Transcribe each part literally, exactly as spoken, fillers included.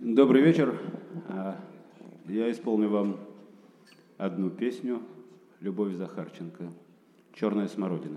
Добрый вечер. Я исполню вам одну песню Любовь Захарченко «Черная смородина».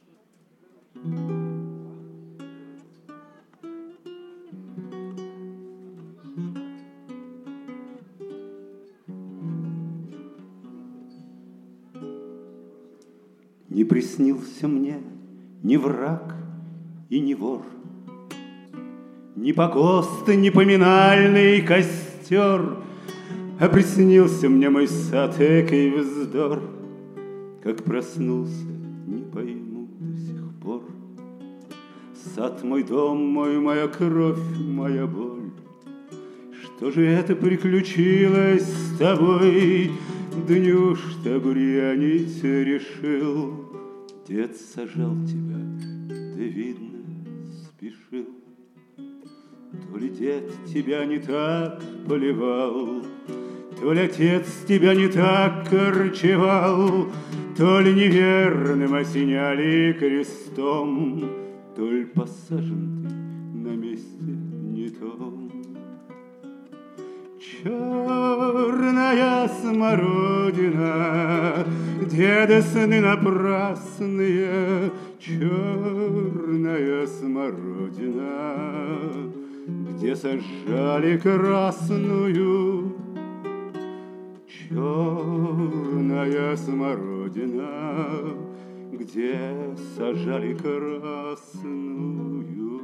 Не приснился мне ни враг и ни вор, ни покост, ни поминальный костер, а приснился мне мой сад, экий вздор. Как проснулся, не пойму до сих пор. Сад мой, дом мой, моя кровь, моя боль. Что же это приключилось с тобой? Да неужто бурьянить решил? Дед сажал тебя, да видно спешил. То ли дед тебя не так поливал, то ли отец тебя не так корчевал, то ли неверным осеняли крестом, то ли посажен ты на месте не том. Черная смородина, деда сны напрасные, черная смородина, где сажали красную. Черная смородина, где сажали красную.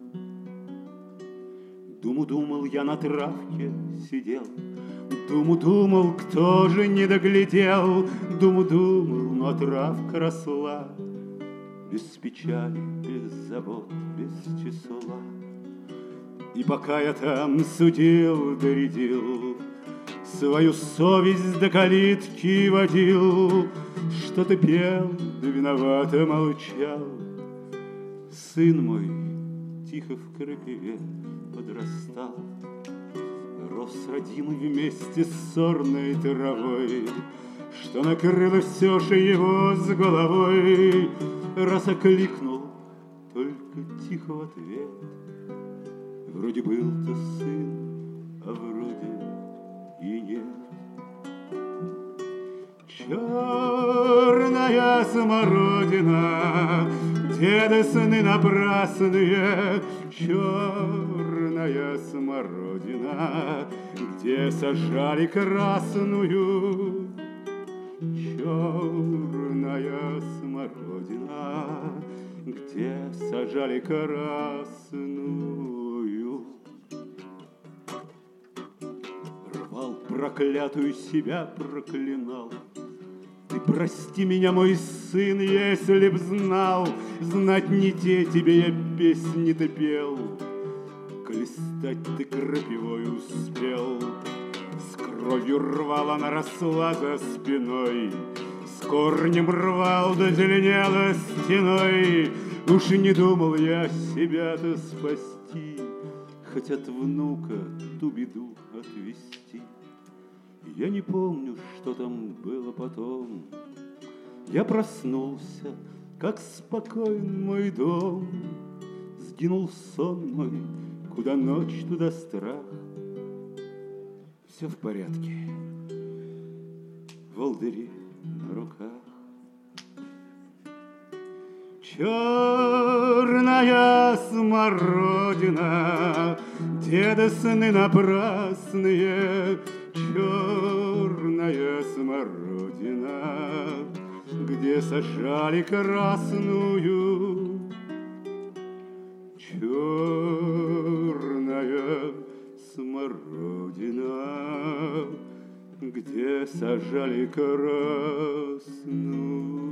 Думу думал, я на травке сидел, Думу думал, кто же не доглядел, Думу думал, но травка росла без печали, без забот, без числа. И пока я там судил, доредил, свою совесть до калитки водил, что-то пел, да виновато молчал. Сын мой тихо в крапиве подрастал, рос родимый вместе с сорной травой, что накрыло все же его с головой. Раз окликнул, только тихо в ответ, вроде был-то сын, а вроде и нет. Черная смородина, деда сны напрасные, черная смородина, где сажали красную. Черная смородина, где сажали красную. Рвал проклятую, себя проклинал. Ты прости меня, мой сын, если б знал, знать не те тебе я песни-то пел, коли стать ты крапивой успел. С кровью рвал, она росла за спиной, с корнем рвал, да зеленела стеной. Уж и не думал я себя-то спасти, хоть от внука ту беду отвести. Я не помню, что там было потом. Я проснулся, как спокоен мой дом. Сгинул сон мой, куда ночь, туда страх. Все в порядке, волдыри на руках. Черная смородина, деда сны напрасные, черная смородина, где сажали красную. Черная смородина, где сажали красную.